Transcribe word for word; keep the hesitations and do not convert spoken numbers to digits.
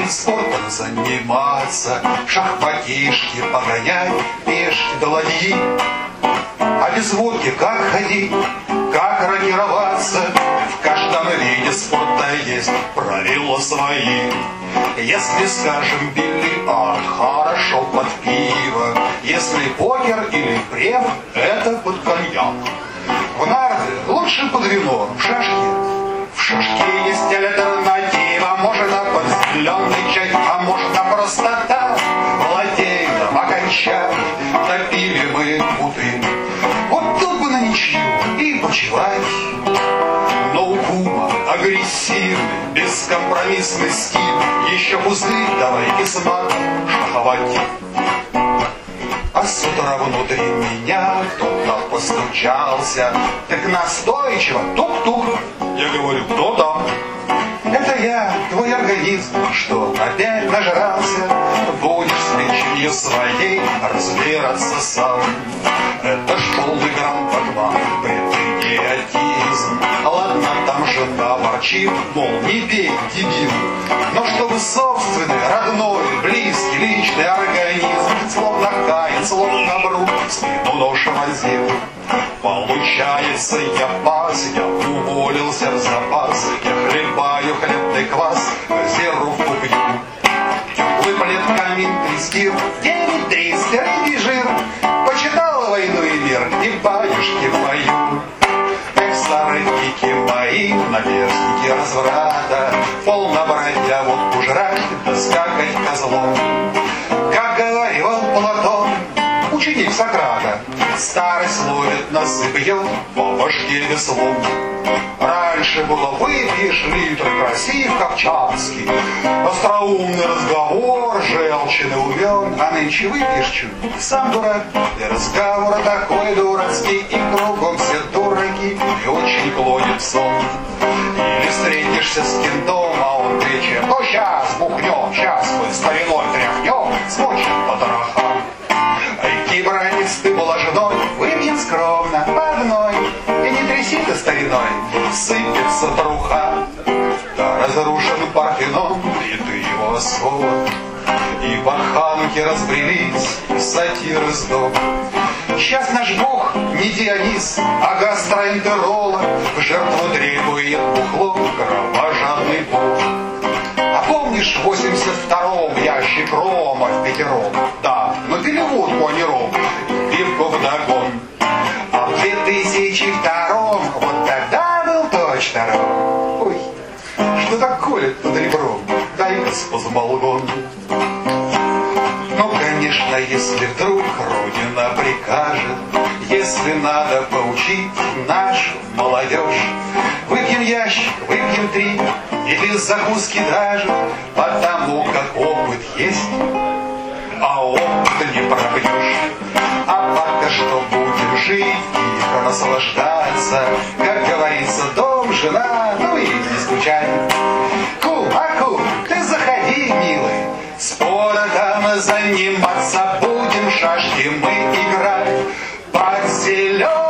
спортом заниматься, шахматишки погонять, пешки до ладьи. А без водки как ходить, как рокироваться? В каждом виде спорта есть правила свои. Если, скажем, бильярд, хорошо под пиво. Если покер или прев, это под коньяк. В нарды лучше под вино, в шашки. В шашке есть альтернатива. Можно под зеленый чай, а можно просто так. Владеем окончать, допили мы буты. Вот тут бы на ничью и почивать. Но у кума агрессивный, бескомпромиссный стиль. Еще пузырь давай и смак шаховать. А с утра внутри меня кто-то постучался. Так настойчиво, тук-тук. Я говорю, кто там? Это я, твой организм, что опять нажрался. Будешь с печенью своей разбираться сам. Это ж полный грамм подман, предидиотизм. Ладно, там жена ворчит, мол, не бей, дебил. Но чтобы собственный, родной, близкий, личный организм, словно Каин, словно Брут, спину нож возил. Получается, я пас, я уволился в запас. Я хлебаю хлебный квас, газировку пью. Теплый плед, камин, трястир, девять триста, рыбий жир. Почитала «Войну и мир» и баюшки пою. Как старые кики мои, наперстники разврата, полно братья водку жрать, да скакать козлом. Как говорил Платон, ученик Сократа, старость ловит, нас и бьет по башке веслом. Раньше было выпьешь литр, красив как Чапский, остроумный разговор, желчный умен. А нынче выпьешь чуть, сам дурак, и разговор такой дурацкий, и кругом все дураки, и очень клонит в сон. Или встретишься с кентом, а он кричит: ну сейчас бухнем, сейчас мы стариной тряхнем, смочим потроха. Айки, братец, ты была женой, выпьем скромно, по одной, и не тряси ты стариной, сыпется труха. Да разрушен Парфенон, и ты его восход, и барханки разбрелись, и сатиры сдох. Сейчас наш бог не Дионис, а гастроэнтеролог, в жертву требует бухло кровожадный бог. А помнишь, в восемьдесят втором ящик рома в пятером? Да, но пили водку, а не ром, пивку вдогон. А в две тысячи втором вот тогда был точно ром. Ой, что так колет под ребром? Дай-ка спазмолгон. Ну, конечно, если вдруг Родина прикажет, если надо поучить нашу молодежь, выпьем ящик, выпьем три, и без закуски даже, потому как опыт есть, а опыт не пропьешь. А пока что будем жить, тихо наслаждаться, как говорится, дом, жена, ну и не скучай. Кум, а кум, ты заходи, милый, спортом заниматься будем, шашки мы играть под зеленый.